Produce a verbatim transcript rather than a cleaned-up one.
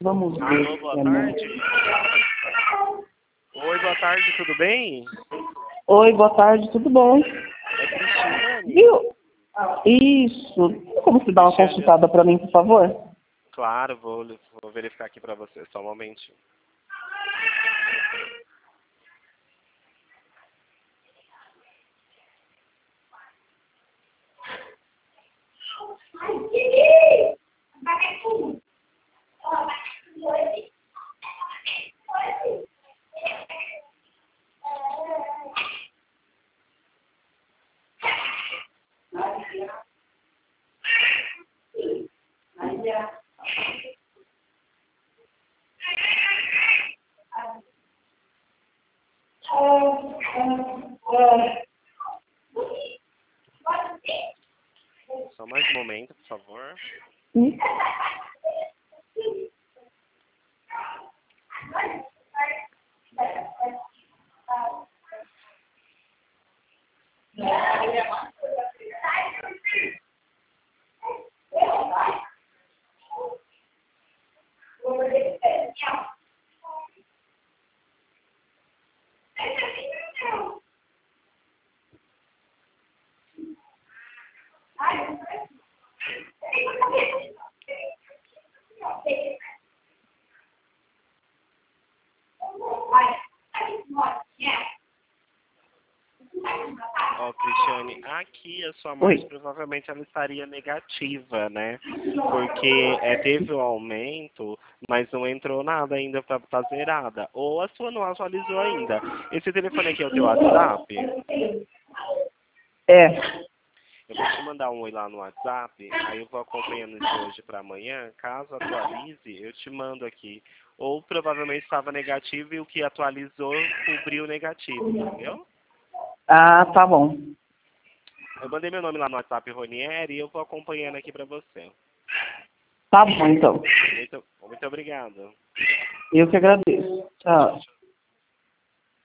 Vamos ver. Alô, boa tarde. Oi, boa tarde, tudo bem? Oi, boa tarde, tudo bom? É Cristiane? Viu? Isso. Tem como você dar uma Cristiane, consultada para mim, por favor? Claro, vou, vou verificar aqui para você, só um momentinho. Só mais um momento, por favor. Hum? Ó, Cristiane, aqui a sua marcha Oi. provavelmente ela estaria negativa, né? Porque é, teve um aumento, mas não entrou nada ainda para estar zerada. Ou a sua não atualizou ainda. Esse telefone aqui é o teu WhatsApp? É. Eu vou te mandar um oi lá no WhatsApp, aí eu vou acompanhando de hoje para amanhã. Caso atualize, eu te mando aqui. Ou provavelmente estava negativo e o que atualizou cobriu o negativo, entendeu? Ah, tá bom. Eu mandei meu nome lá no WhatsApp, Ronieri, e eu vou acompanhando aqui para você. Tá bom, então. Muito, muito obrigado. Eu que agradeço. Tchau.